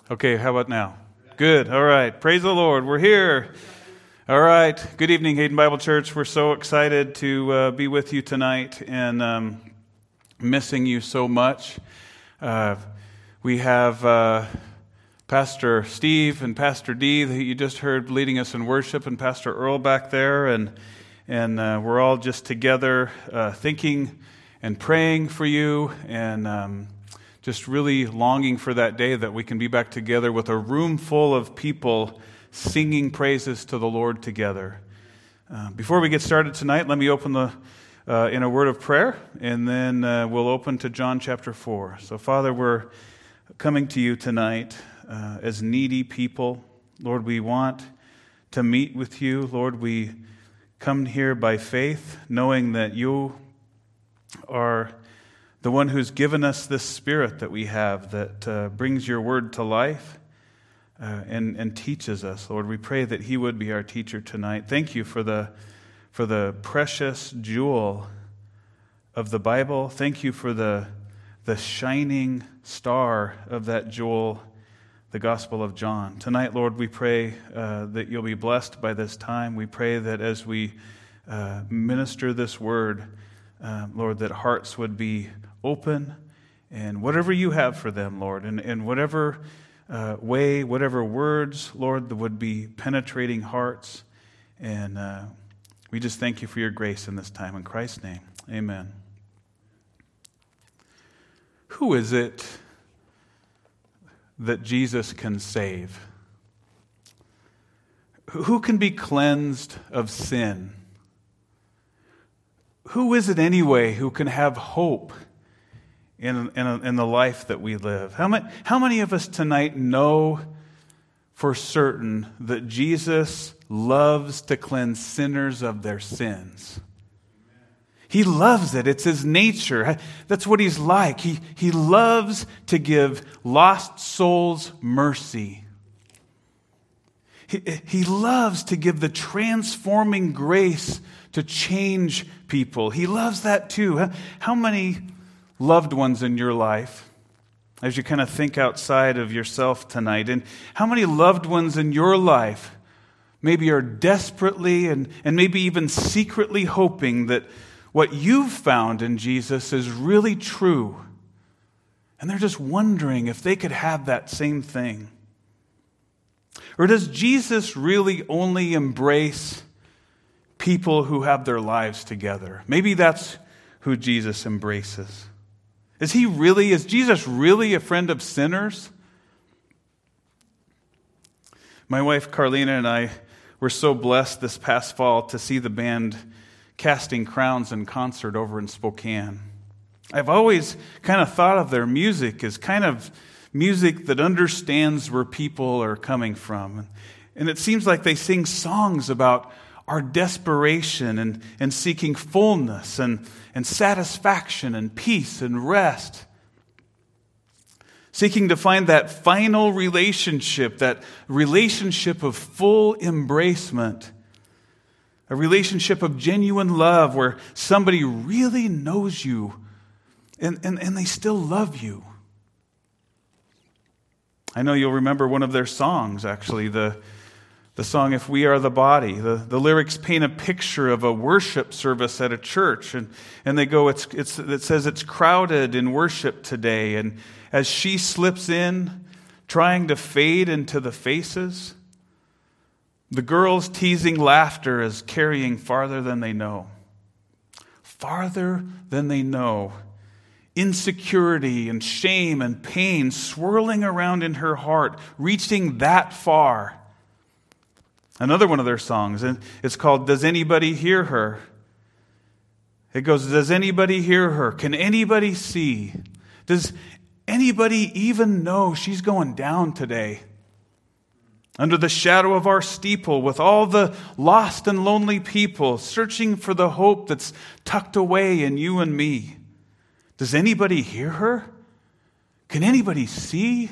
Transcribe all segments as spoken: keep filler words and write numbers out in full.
Okay, how about now? Good. All right. Praise the Lord. We're here. All right. Good evening, Hayden Bible Church. We're so excited to uh, be with you tonight and um, missing you so much. Uh, we have uh, Pastor Steve and Pastor Dee that you just heard leading us in worship, and Pastor Earl back there, and and uh, we're all just together uh, thinking and praying for you, and um, just really longing for that day that we can be back together with a room full of people singing praises to the Lord together. Uh, before we get started tonight, let me open the uh, in a word of prayer, and then uh, we'll open to John chapter four. So, Father, we're coming to you tonight uh, as needy people. Lord, we want to meet with you. Lord, we come here by faith, knowing that you are the one who's given us this spirit that we have that uh, brings your word to life uh, and, and teaches us. Lord, we pray that he would be our teacher tonight. Thank you for the for the precious jewel of the Bible. Thank you for the the shining star of that jewel, the Gospel of John. Tonight, Lord, we pray uh, that you'll be blessed by this time. We pray that as we uh, minister this word, uh, Lord, that hearts would be open, and whatever you have for them, Lord, and in whatever uh, way, whatever words, Lord, that would be penetrating hearts. And uh, we just thank you for your grace in this time. In Christ's name, amen. Who is it that Jesus can save? Who can be cleansed of sin? Who is it anyway who can have hope in in, a, in the life that we live? How many, how many of us tonight know for certain that Jesus loves to cleanse sinners of their sins? He loves it. It's his nature. That's what he's like. He, he loves to give lost souls mercy. He, he loves to give the transforming grace to change people. He loves that too. How many loved ones in your life, as you kind of think outside of yourself tonight, and how many loved ones in your life maybe are desperately and, and maybe even secretly hoping that what you've found in Jesus is really true, and they're just wondering if they could have that same thing? Or does Jesus really only embrace people who have their lives together? Maybe that's who Jesus embraces. Is he really, is Jesus really a friend of sinners? My wife Carlina and I were so blessed this past fall to see the band Casting Crowns in concert over in Spokane. I've always kind of thought of their music as kind of music that understands where people are coming from. And it seems like they sing songs about our desperation and, and seeking fullness and, and satisfaction and peace and rest. Seeking to find that final relationship, that relationship of full embracement. A relationship of genuine love where somebody really knows you and, and, and they still love you. I know you'll remember one of their songs, actually, the The song, If We Are the Body. The, the lyrics paint a picture of a worship service at a church. And, and they go, it's, it's, it says it's crowded in worship today. And as she slips in, trying to fade into the faces, the girls' teasing laughter is carrying farther than they know. Farther than they know. Insecurity and shame and pain swirling around in her heart, reaching that far. Another one of their songs, and it's called Does Anybody Hear Her? It goes, does anybody hear her? Can anybody see? Does anybody even know she's going down today? Under the shadow of our steeple, with all the lost and lonely people searching for the hope that's tucked away in you and me. Does anybody hear her? Can anybody see?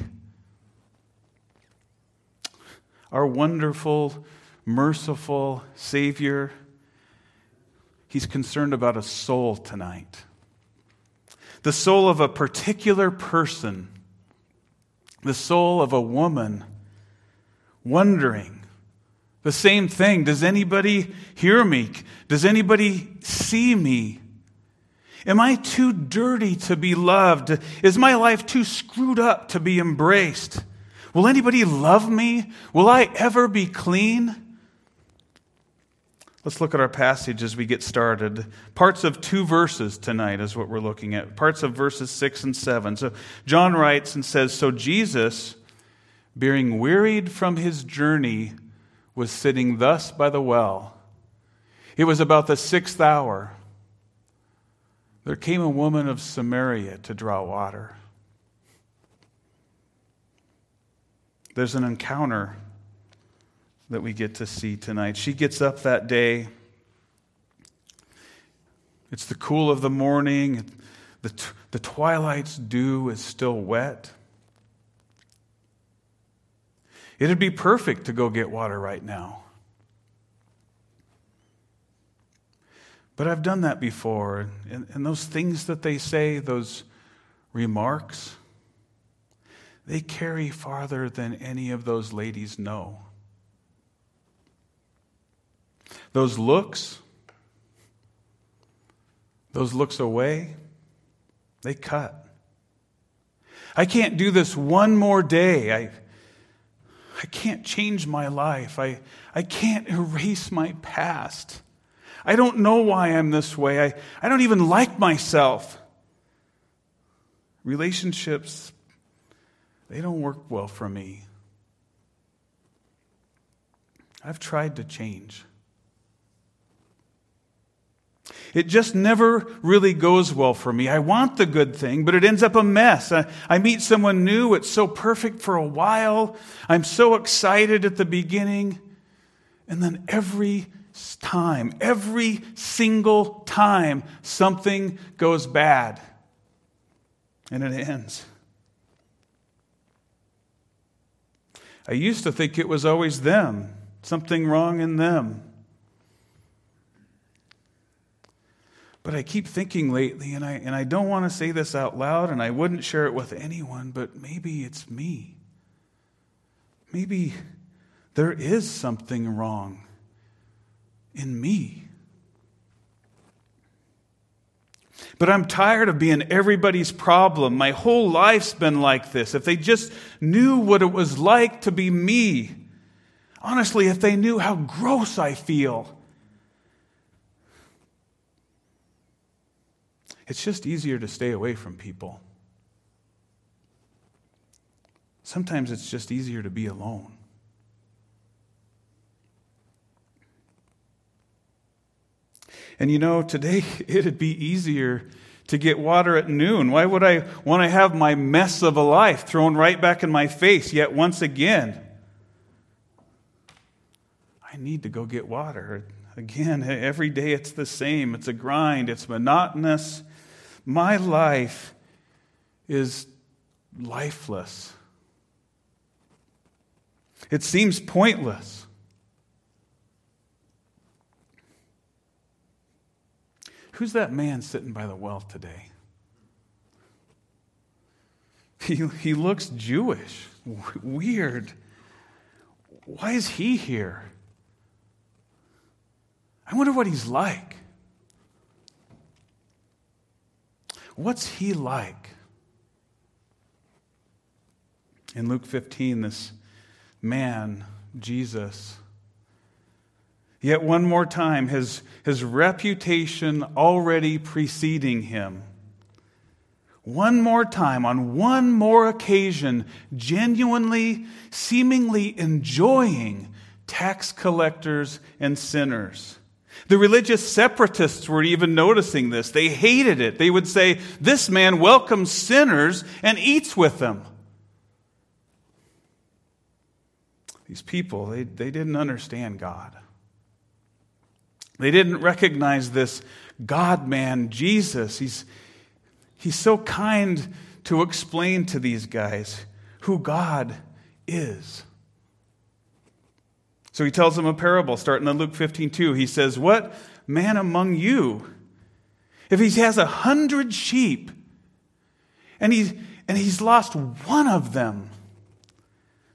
Our wonderful, merciful Savior, he's concerned about a soul tonight. The soul of a particular person the soul of a woman wondering the same thing. Does anybody hear me? Does anybody see me? Am I too dirty to be loved? Is my life too screwed up to be embraced? Will anybody love me? Will I ever be clean? Let's look at our passage as we get started. Parts of two verses tonight is what we're looking at. Parts of verses six and seven. So John writes and says, "So Jesus, being wearied from his journey, was sitting thus by the well. It was about the sixth hour. There came a woman of Samaria to draw water." There's an encounter that we get to see tonight. She gets up that day. It's the cool of the morning. The, the twilight's dew is still wet. It'd be perfect to go get water right now. But I've done that before. And, and those things that they say, those remarks, they carry farther than any of those ladies know. Those looks, those looks away, they cut. I can't do this one more day. I, I can't change my life. I, I can't erase my past. I don't know why I'm this way. I, I don't even like myself. Relationships, they don't work well for me. I've tried to change. It just never really goes well for me. I want the good thing, but it ends up a mess. I, I meet someone new. It's so perfect for a while. I'm so excited at the beginning. And then every time, every single time, something goes bad. And it ends. I used to think it was always them. Something wrong in them. But I keep thinking lately, and I and I don't want to say this out loud, and I wouldn't share it with anyone, but maybe it's me. Maybe there is something wrong in me. But I'm tired of being everybody's problem. My whole life's been like this. If they just knew what it was like to be me. Honestly, if they knew how gross I feel. It's just easier to stay away from people. Sometimes it's just easier to be alone. And you know, today it'd be easier to get water at noon. Why would I want to have my mess of a life thrown right back in my face yet once again? I need to go get water. Again, every day it's the same. It's a grind. It's monotonous. My life is lifeless. It seems pointless. Who's that man sitting by the well today? He, he looks Jewish. Weird. Why is he here? I wonder what he's like. What's he like? In Luke fifteen, this man, Jesus, yet one more time, his, his reputation already preceding him. One more time, on one more occasion, genuinely, seemingly enjoying tax collectors and sinners. The religious separatists were even noticing this. They hated it. They would say, "This man welcomes sinners and eats with them." These people, they, they didn't understand God. They didn't recognize this God-man, Jesus. He's, he's so kind to explain to these guys who God is. So he tells them a parable, starting in Luke fifteen two. He says, "What man among you, if he has a hundred sheep, and he's, and he's lost one of them,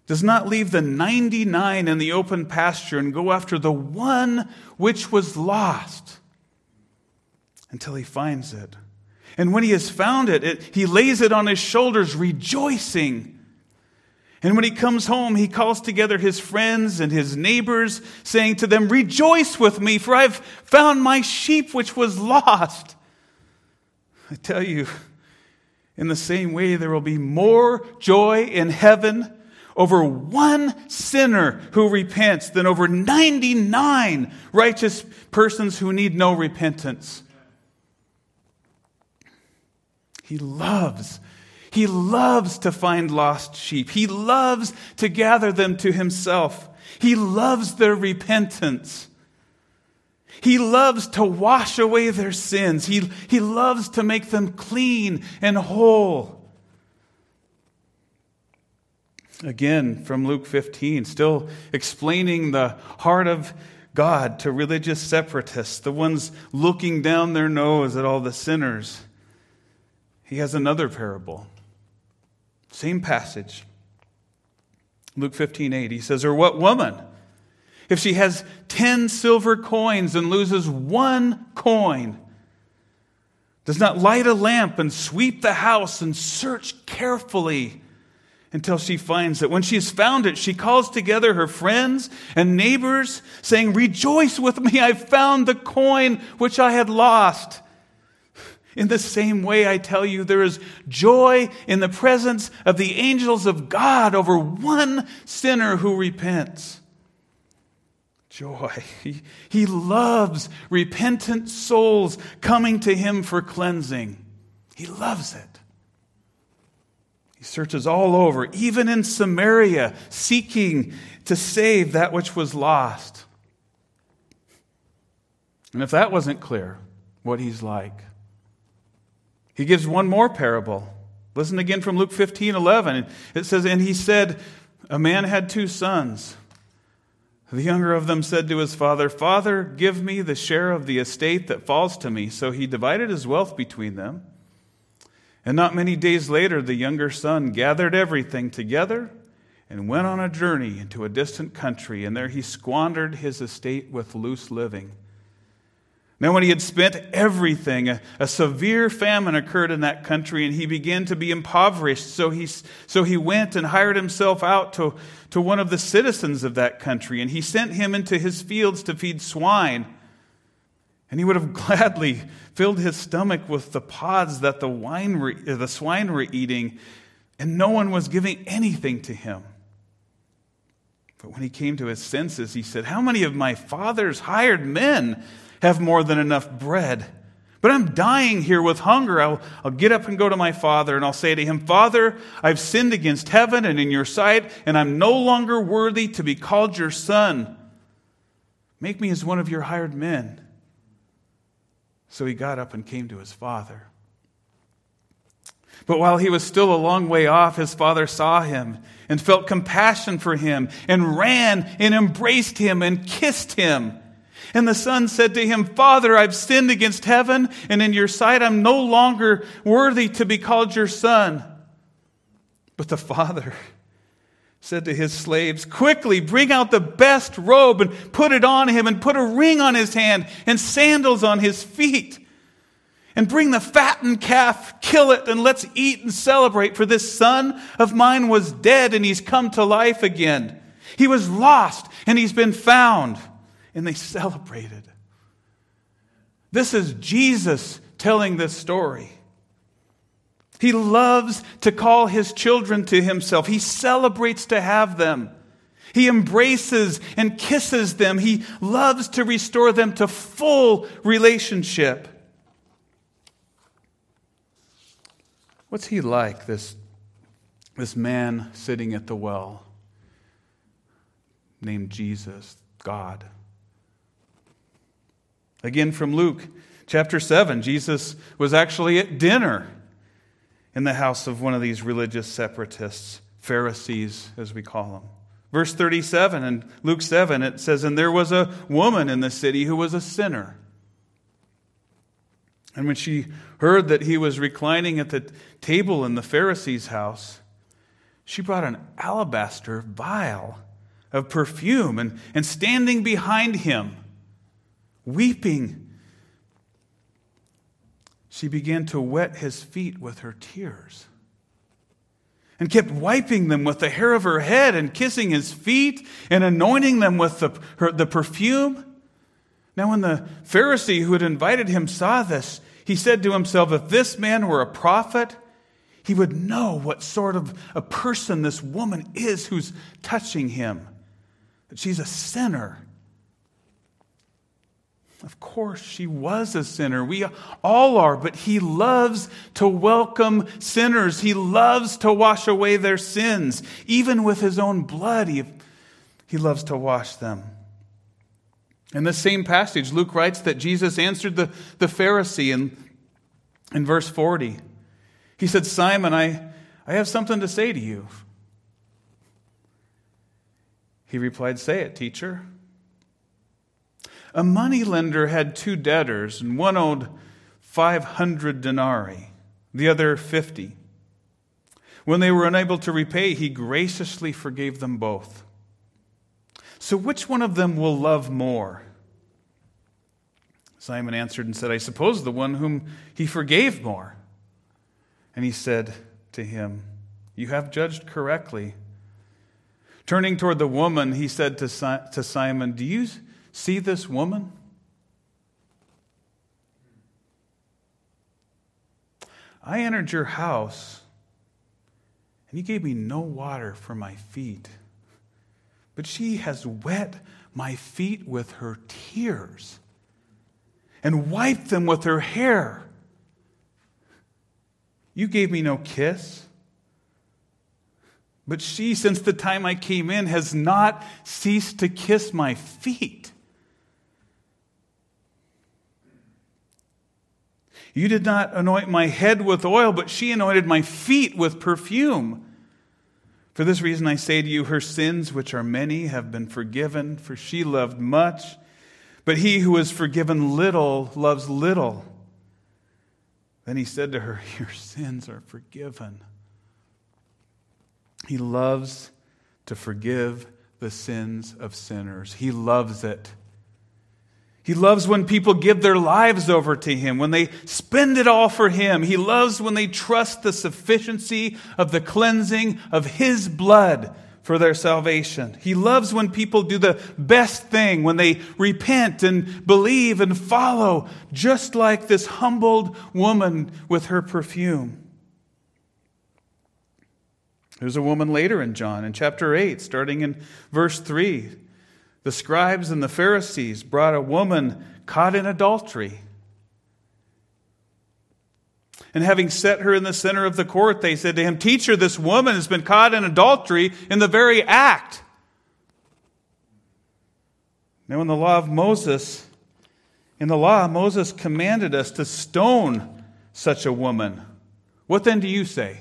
does not leave the ninety-nine in the open pasture and go after the one which was lost until he finds it. And when he has found it, it, he lays it on his shoulders, rejoicing. And when he comes home, he calls together his friends and his neighbors, saying to them, "Rejoice with me, for I've found my sheep which was lost." I tell you, in the same way, there will be more joy in heaven over one sinner who repents than over ninety-nine righteous persons who need no repentance. He loves, he loves to find lost sheep. He loves to gather them to himself. He loves their repentance. He loves to wash away their sins. He, he loves to make them clean and whole. Again, from Luke fifteen, still explaining the heart of God to religious separatists, the ones looking down their nose at all the sinners. He has another parable. Same passage. Luke fifteen eight, he says, "Or what woman, if she has ten silver coins and loses one coin, does not light a lamp and sweep the house and search carefully until she finds it? When she has found it, she calls together her friends and neighbors, saying, 'Rejoice with me, I found the coin which I had lost.' In the same way, I tell you, there is joy in the presence of the angels of God over one sinner who repents." Joy. He, he loves repentant souls coming to him for cleansing. He loves it. He searches all over, even in Samaria, seeking to save that which was lost. And if that wasn't clear, what he's like, he gives one more parable. Listen again from Luke fifteen eleven. It says, "And he said, a man had two sons. The younger of them said to his father, 'Father, give me the share of the estate that falls to me.' So he divided his wealth between them. And not many days later, the younger son gathered everything together and went on a journey into a distant country. And there he squandered his estate with loose living. Now when he had spent everything, a, a severe famine occurred in that country, and he began to be impoverished. So he, so he went and hired himself out to, to one of the citizens of that country, and he sent him into his fields to feed swine. And he would have gladly filled his stomach with the pods that the, wine were, the swine were eating, and no one was giving anything to him. But when he came to his senses, he said, 'How many of my father's hired men have more than enough bread? But I'm dying here with hunger. I'll, I'll get up and go to my father, and I'll say to him, Father, I've sinned against heaven and in your sight, and I'm no longer worthy to be called your son. Make me as one of your hired men.' So he got up and came to his father. But while he was still a long way off, his father saw him and felt compassion for him and ran and embraced him and kissed him. And the son said to him, 'Father, I've sinned against heaven, and in your sight I'm no longer worthy to be called your son.' But the father said to his slaves, 'Quickly bring out the best robe and put it on him, and put a ring on his hand and sandals on his feet. And bring the fattened calf, kill it, and let's eat and celebrate. For this son of mine was dead, and he's come to life again. He was lost, and he's been found.' And they celebrated." This is Jesus telling this story. He loves to call his children to himself. He celebrates to have them. He embraces and kisses them. He loves to restore them to full relationship. What's he like, this, this man sitting at the well named Jesus, God? Again from Luke chapter seven, Jesus was actually at dinner in the house of one of these religious separatists, Pharisees as we call them. Verse thirty-seven in Luke seven, it says, "And there was a woman in the city who was a sinner. And when she heard that he was reclining at the table in the Pharisee's house, she brought an alabaster vial of perfume, and, and standing behind him, weeping, she began to wet his feet with her tears and kept wiping them with the hair of her head and kissing his feet and anointing them with the, her, the perfume. Now when the Pharisee who had invited him saw this, he said to himself, if this man were a prophet, he would know what sort of a person this woman is who's touching him, that she's a sinner. Of course, she was a sinner. We all are, but he loves to welcome sinners. He loves to wash away their sins. Even with his own blood, he, he loves to wash them. In this same passage, Luke writes that Jesus answered the, the Pharisee in, in verse forty. He said, Simon, I, I have something to say to you. He replied, say it, teacher. A moneylender had two debtors, and one owed five hundred denarii, the other fifty. When they were unable to repay, he graciously forgave them both. So which one of them will love more? Simon answered and said, I suppose the one whom he forgave more. And he said to him, you have judged correctly. Turning toward the woman, he said to, si- to Simon, do you see this woman? I entered your house, and you gave me no water for my feet. But she has wet my feet with her tears and wiped them with her hair. You gave me no kiss. But she, since the time I came in, has not ceased to kiss my feet. You did not anoint my head with oil, but she anointed my feet with perfume. For this reason I say to you, her sins, which are many, have been forgiven, for she loved much. But he who is forgiven little loves little. Then he said to her, your sins are forgiven. He loves to forgive the sins of sinners. He loves it. He loves when people give their lives over to him, when they spend it all for him. He loves when they trust the sufficiency of the cleansing of his blood for their salvation. He loves when people do the best thing, when they repent and believe and follow, just like this humbled woman with her perfume. There's a woman later in John, in chapter eight, starting in verse three. The scribes and the Pharisees brought a woman caught in adultery. And having set her in the center of the court, they said to him, Teacher, this woman has been caught in adultery in the very act. Now in the law of Moses, in the law, Moses commanded us to stone such a woman. What then do you say?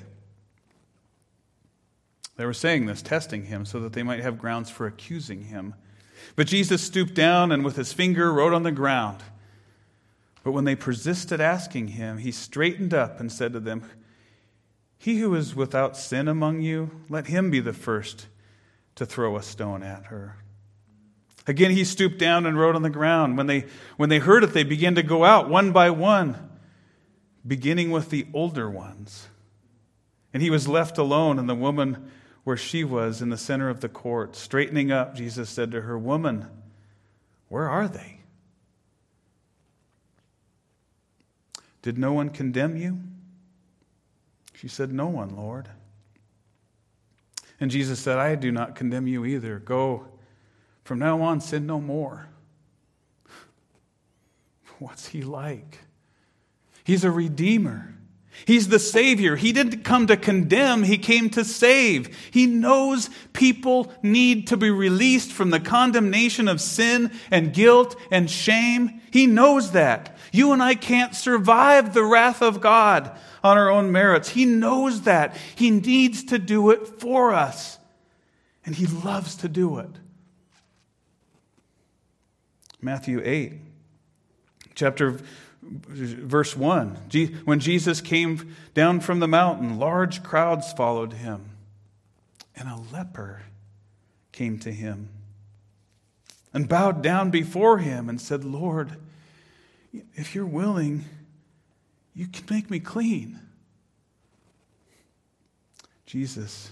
They were saying this, testing him, so that they might have grounds for accusing him. But Jesus stooped down and with his finger wrote on the ground. But when they persisted asking him, he straightened up and said to them, He who is without sin among you, let him be the first to throw a stone at her. Again he stooped down and wrote on the ground. When they, when they heard it, they began to go out one by one, beginning with the older ones. And he was left alone, and the woman where she was in the center of the court. Straightening up, Jesus said to her, Woman, where are they? Did no one condemn you? She said, No one, Lord. And Jesus said, I do not condemn you either. Go, from now on, sin no more. What's he like? He's a redeemer. He's the Savior. He didn't come to condemn, he came to save. He knows people need to be released from the condemnation of sin and guilt and shame. He knows that. You and I can't survive the wrath of God on our own merits. He knows that. He needs to do it for us. And he loves to do it. Matthew eight, chapter Verse one, when Jesus came down from the mountain, large crowds followed him. And a leper came to him and bowed down before him and said, Lord, if you're willing, you can make me clean. Jesus,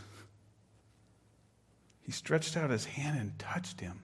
he stretched out his hand and touched him,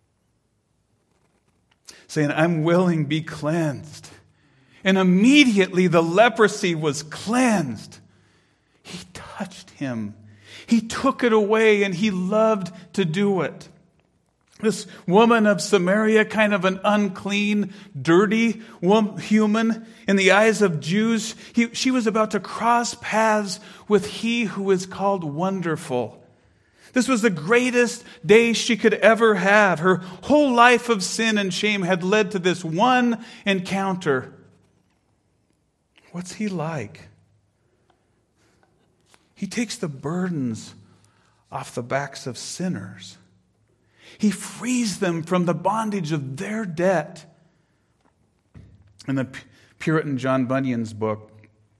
saying, I'm willing, be cleansed. And immediately the leprosy was cleansed. He touched him. He took it away, and he loved to do it. This woman of Samaria, kind of an unclean, dirty woman, human, in the eyes of Jews, he, she was about to cross paths with he who is called Wonderful. This was the greatest day she could ever have. Her whole life of sin and shame had led to this one encounter. What's he like? He takes the burdens off the backs of sinners. He frees them from the bondage of their debt. In the Puritan John Bunyan's book,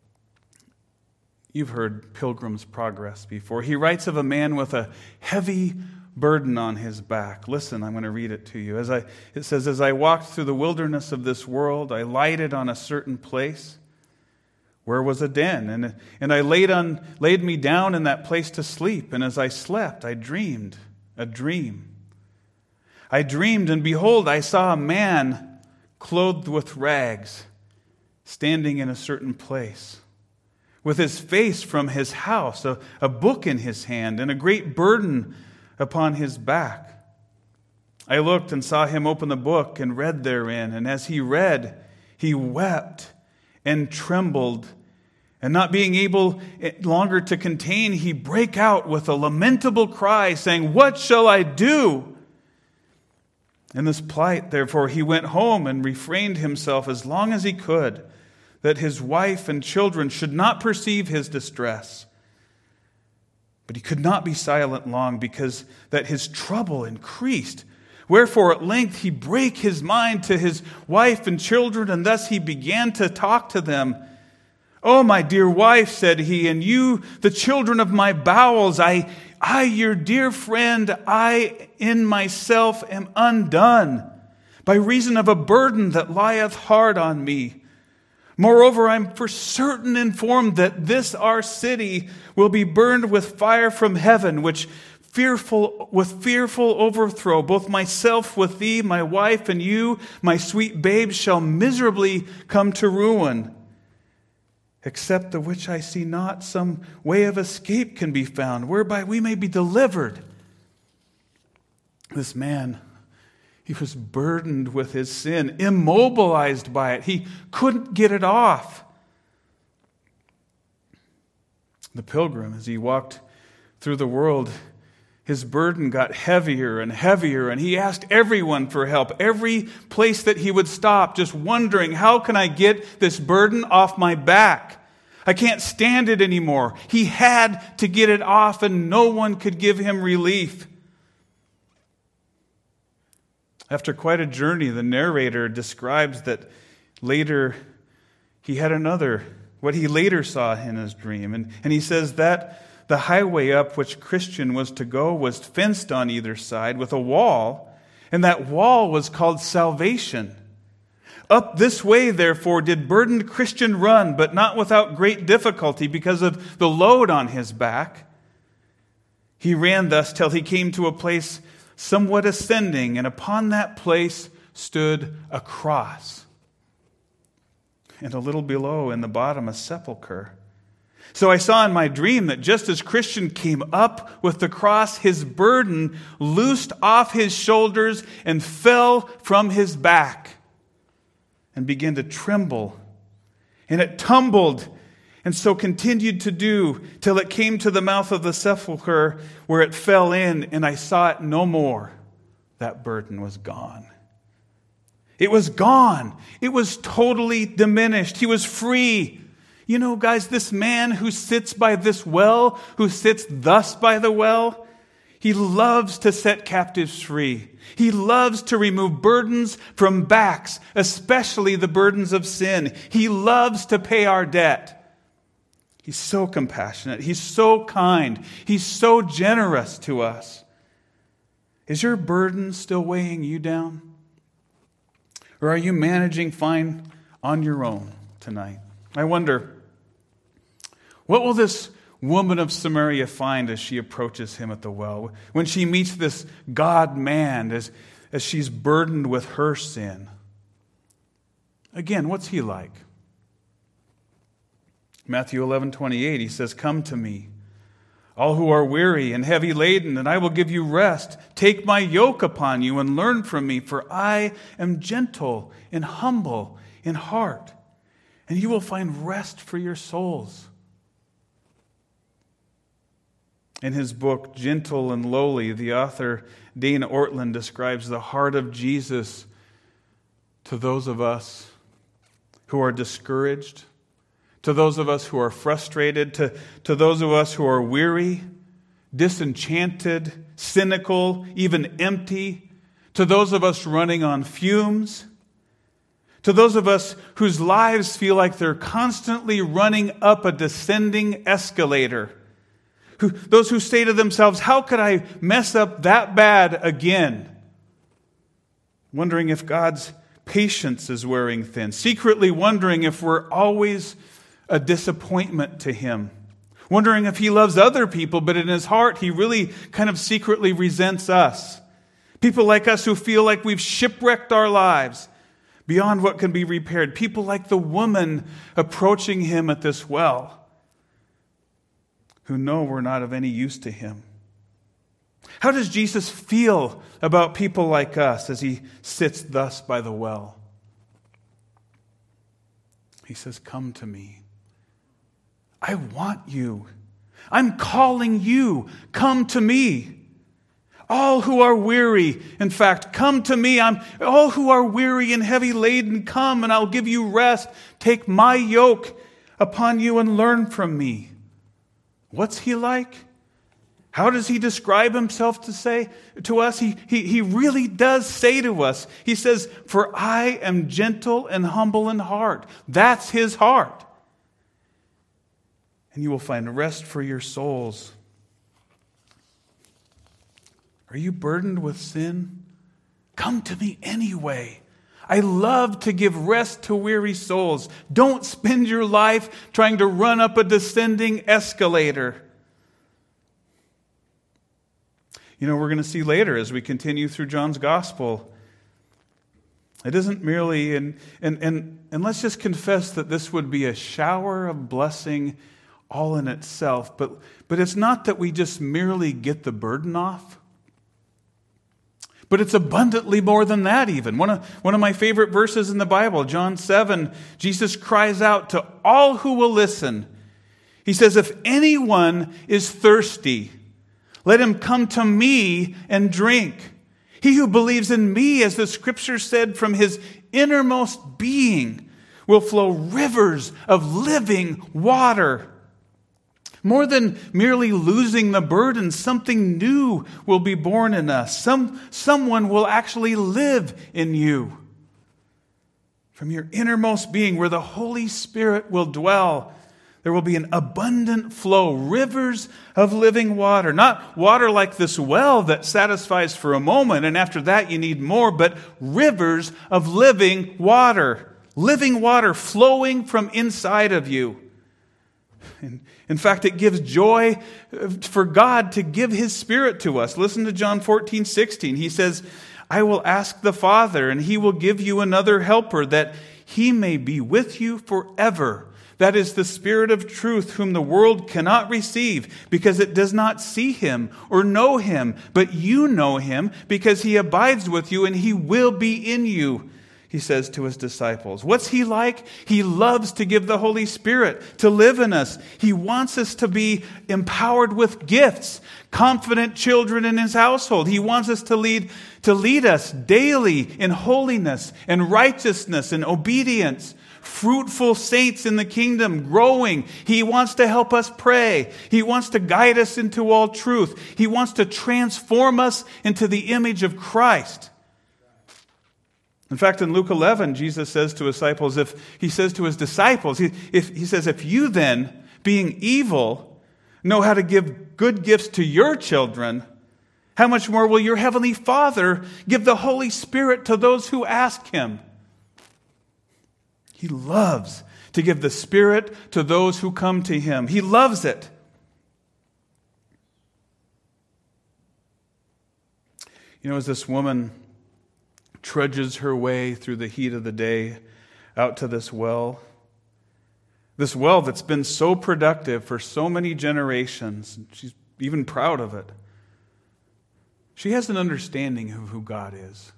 you've heard Pilgrim's Progress before. He writes of a man with a heavy burden on his back. Listen, I'm going to read it to you. As I, it says, as I walked through the wilderness of this world, I lighted on a certain place where was a den, and, and I laid, on, laid me down in that place to sleep. And as I slept, I dreamed a dream. I dreamed, and behold, I saw a man clothed with rags, standing in a certain place, with his face from his house, a, a book in his hand, and a great burden upon his back. I looked and saw him open the book and read therein, and as he read, he wept and trembled, and not being able longer to contain, he brake out with a lamentable cry, saying, What shall I do? In this plight, therefore, he went home and refrained himself as long as he could, that his wife and children should not perceive his distress. But he could not be silent long, because that his trouble increased. Wherefore at length he brake his mind to his wife and children, and thus he began to talk to them. Oh, my dear wife, said he, and you, the children of my bowels, I, I, your dear friend, I in myself am undone, by reason of a burden that lieth hard on me. Moreover, I am for certain informed that this our city will be burned with fire from heaven, which fearful with fearful overthrow, both myself with thee, my wife, and you, my sweet babes, shall miserably come to ruin. Except the which I see not some way of escape can be found, whereby we may be delivered. This man, he was burdened with his sin, immobilized by it. He couldn't get it off. The pilgrim, as he walked through the world, his burden got heavier and heavier, and he asked everyone for help. Every place that he would stop, just wondering, how can I get this burden off my back? I can't stand it anymore. He had to get it off, and no one could give him relief. After quite a journey, the narrator describes that later he had another, what he later saw in his dream. And, and he says that the highway up which Christian was to go was fenced on either side with a wall, and that wall was called salvation. Up this way, therefore, did burdened Christian run, but not without great difficulty because of the load on his back. He ran thus till he came to a place somewhat ascending, and upon that place stood a cross, and a little below in the bottom a sepulchre. So I saw in my dream that just as Christian came up with the cross, his burden loosed off his shoulders and fell from his back and began to tremble. And it tumbled, and so continued to do till it came to the mouth of the sepulchre, where it fell in, and I saw it no more. That burden was gone. It was gone. It was totally diminished. He was free. You know, guys, this man who sits by this well, who sits thus by the well, he loves to set captives free. He loves to remove burdens from backs, especially the burdens of sin. He loves to pay our debt. He's so compassionate. He's so kind. He's so generous to us. Is your burden still weighing you down? Or are you managing fine on your own tonight? I wonder, what will this woman of Samaria find as she approaches him at the well? When she meets this God-man, as, as she's burdened with her sin. Again, what's he like? Matthew eleven twenty-eight, he says, "Come to me, all who are weary and heavy laden, and I will give you rest. Take my yoke upon you and learn from me, for I am gentle and humble in heart, and you will find rest for your souls." In his book, Gentle and Lowly, the author Dane Ortland describes the heart of Jesus to those of us who are discouraged, to those of us who are frustrated, to, to those of us who are weary, disenchanted, cynical, even empty, to those of us running on fumes, to those of us whose lives feel like they're constantly running up a descending escalator, who, those who say to themselves, how could I mess up that bad again? Wondering if God's patience is wearing thin, secretly wondering if we're always a disappointment to him. Wondering if he loves other people, but in his heart, he really kind of secretly resents us. People like us who feel like we've shipwrecked our lives beyond what can be repaired. People like the woman approaching him at this well, who know we're not of any use to him. How does Jesus feel about people like us as he sits thus by the well? He says, "Come to me. I want you. I'm calling you. Come to me. All who are weary, in fact, come to me. I'm all who are weary and heavy laden, come and I'll give you rest. Take my yoke upon you and learn from me." What's he like? How does he describe himself to say to us? He, he, he really does say to us, he says, "For I am gentle and humble in heart." That's his heart. And you will find rest for your souls. Are you burdened with sin? Come to me anyway. I love to give rest to weary souls. Don't spend your life trying to run up a descending escalator. You know, we're going to see later as we continue through John's gospel, it isn't merely, and, and, and, and let's just confess that this would be a shower of blessing all in itself, but, but it's not that we just merely get the burden off, but it's abundantly more than that even. One of, one of my favorite verses in the Bible, John seven, Jesus cries out to all who will listen. He says, "If anyone is thirsty, let him come to me and drink. He who believes in me, as the scripture said, from his innermost being will flow rivers of living water." More than merely losing the burden, something new will be born in us. Some, someone will actually live in you. From your innermost being, where the Holy Spirit will dwell, there will be an abundant flow, rivers of living water. Not water like this well that satisfies for a moment, and after that you need more, but rivers of living water. Living water flowing from inside of you. And in fact, it gives joy for God to give his Spirit to us. Listen to John fourteen sixteen. He says, "I will ask the Father, and he will give you another helper, that he may be with you forever. That is the Spirit of truth, whom the world cannot receive, because it does not see him or know him. But you know him, because he abides with you, and he will be in you," he says to his disciples. What's he like? He loves to give the Holy Spirit to live in us. He wants us to be empowered with gifts, confident children in his household. He wants us to lead, to lead us daily in holiness and righteousness and obedience. Fruitful saints in the kingdom, growing. He wants to help us pray. He wants to guide us into all truth. He wants to transform us into the image of Christ. In fact, in Luke eleven, Jesus says to his disciples, if he says to his disciples, he, if, he says, if you then, being evil, know how to give good gifts to your children, how much more will your heavenly Father give the Holy Spirit to those who ask him? He loves to give the Spirit to those who come to him. He loves it. You know, as this woman trudges her way through the heat of the day out to this well, this well that's been so productive for so many generations, she's even proud of it. She has an understanding of who God is.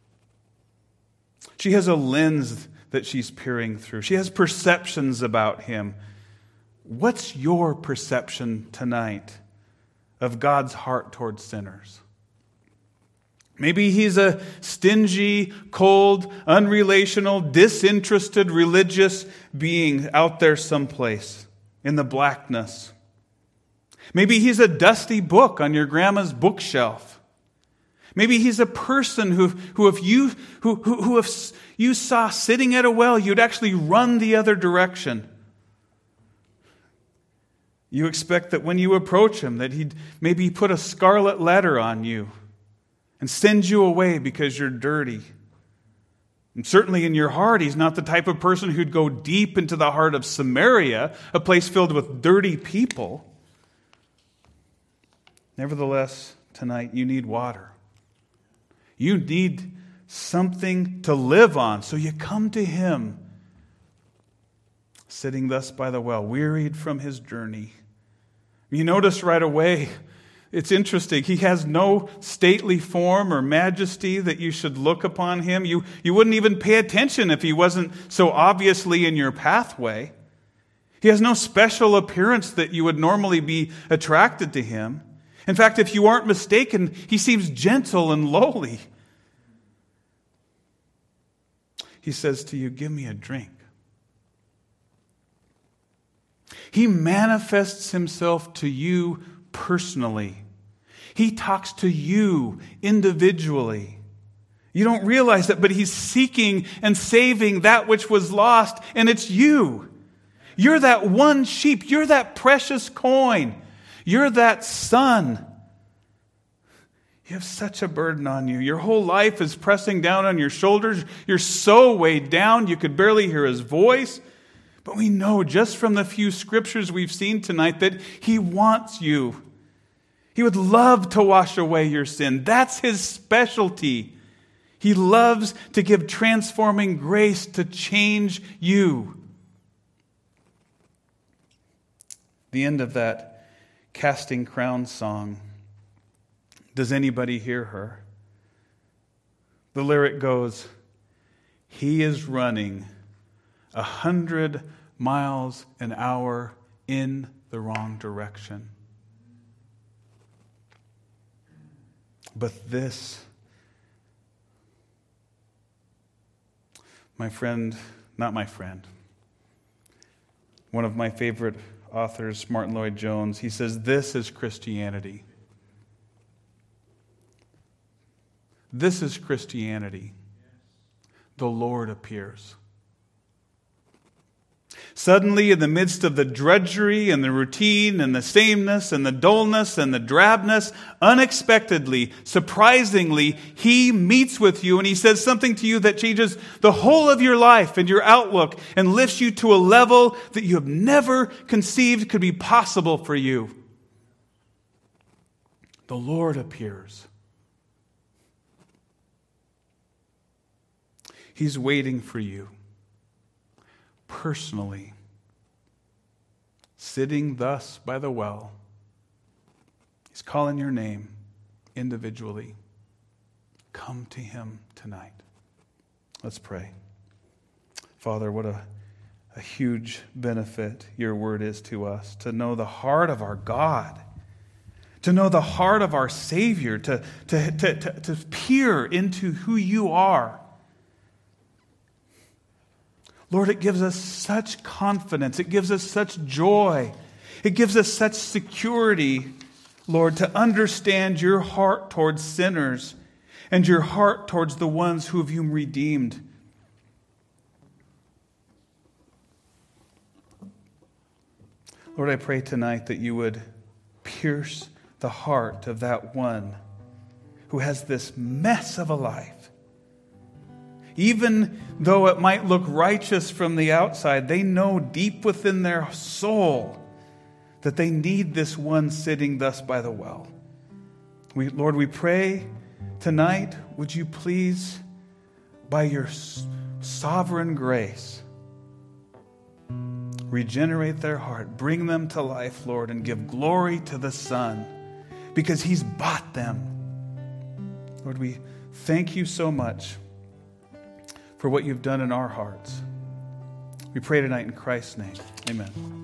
She has a lens that she's peering through. She has perceptions about him. What's your perception tonight of God's heart towards sinners? Maybe he's a stingy, cold, unrelational, disinterested religious being out there someplace in the blackness. Maybe he's a dusty book on your grandma's bookshelf. Maybe he's a person who, who if you who, who, who if you saw sitting at a well, you'd actually run the other direction. You expect that when you approach him, that he'd maybe put a scarlet letter on you and send you away because you're dirty. And certainly in your heart, he's not the type of person who'd go deep into the heart of Samaria, a place filled with dirty people. Nevertheless, tonight you need water. You need something to live on, so you come to him, sitting thus by the well, wearied from his journey. You notice right away, it's interesting. He has no stately form or majesty that you should look upon him. You, you wouldn't even pay attention if he wasn't so obviously in your pathway. He has no special appearance that you would normally be attracted to him. In fact, if you aren't mistaken, he seems gentle and lowly. He says to you, "Give me a drink." He manifests himself to you personally. He talks to you individually. You don't realize that, but he's seeking and saving that which was lost, and it's you. You're that one sheep. You're that precious coin. You're that son. You have such a burden on you. Your whole life is pressing down on your shoulders. You're so weighed down you could barely hear his voice. But we know just from the few scriptures we've seen tonight that he wants you. He would love to wash away your sin. That's his specialty. He loves to give transforming grace to change you. The end of that Casting Crowns song. Does anybody hear her? The lyric goes, "He is running a hundred miles an hour in the wrong direction. But this, my friend, not my friend, one of my favorite authors, Martin Lloyd-Jones, he says, this is Christianity. This is Christianity. The Lord appears. Suddenly, in the midst of the drudgery and the routine and the sameness and the dullness and the drabness, unexpectedly, surprisingly, he meets with you and he says something to you that changes the whole of your life and your outlook and lifts you to a level that you have never conceived could be possible for you. The Lord appears. He's waiting for you. Personally, sitting thus by the well, he's calling your name individually. Come to him tonight. Let's pray. Father, what a, a huge benefit your word is to us, to know the heart of our God, to know the heart of our Savior, to, to, to, to, to peer into who you are. Lord, it gives us such confidence. It gives us such joy. It gives us such security, Lord, to understand your heart towards sinners and your heart towards the ones who have you redeemed. Lord, I pray tonight that you would pierce the heart of that one who has this mess of a life. Even though it might look righteous from the outside, they know deep within their soul that they need this one sitting thus by the well. We, Lord, we pray tonight, would you please, by your sovereign grace, regenerate their heart, bring them to life, Lord, and give glory to the Son, because he's bought them. Lord, we thank you so much for what you've done in our hearts. We pray tonight in Christ's name. Amen.